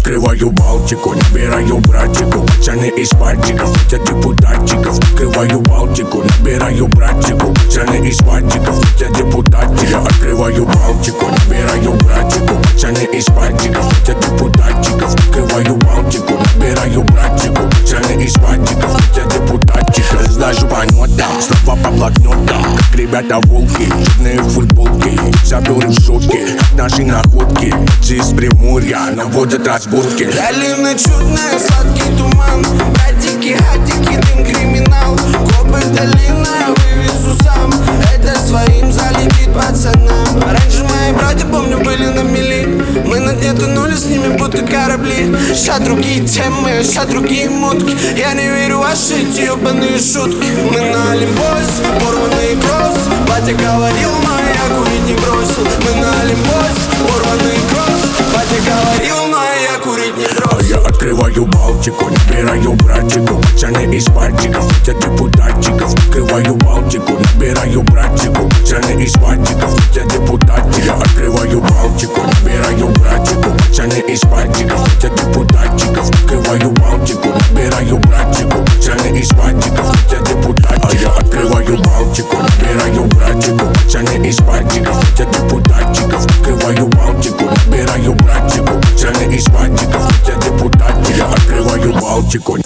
открываю Балтику, набираю братику, пацаны из пальчиков, хотят депутатчиков. Открываю Балтику, набираю братику, пацаны из пальчиков, хотят депутатчиков. Я открываю Балтику, набираю братику, пацаны из пальчиков, хотят депутатчиков. Открываю Балтику, набираю братику, пацаны из пальчиков, хотят депутатчиков. Сдажу по нотам, слова по блокнотам, как ребята волки, черные футболки, заберу в шутки, наши находки. Из Приморья наводят разборки. Долина чудная, сладкий туман, братики, хатики, дым, криминал. Копы долина, вывезу сам, это своим залетит пацанам. Раньше мои братья, помню, были на мели, мы на дне тонули, с ними будто корабли. Ща другие темы, ща другие мутки, я не верю в ваши эти ебаные шутки. Мы на Олимпосе, порванный кросс, батя говорил, но я курить не бросил. Мы на Олимпосе, порванный кросс, батя говорил, но я курить не бросил. А я открываю Балтику, набираю братику, пацаны из пальчиков, хотят депутатчиков. Открываю Балтику, набираю братику, пацаны из пальчиков, хотят депутатчиков. Я открываю Балтику, набираю братику, пацаны из пальчиков, хотят депутатчиков. Открываю Балтику, набираю братику, пацаны из пальчиков, хотят депутатчиков. А я открываю Балтику, набираю братику, пацаны из пальчиков, хотят депутатчиков. Открываю Балтику, набираю братику, пацаны из пальчиков, хотят депутатчиков. Я открываю Балтику.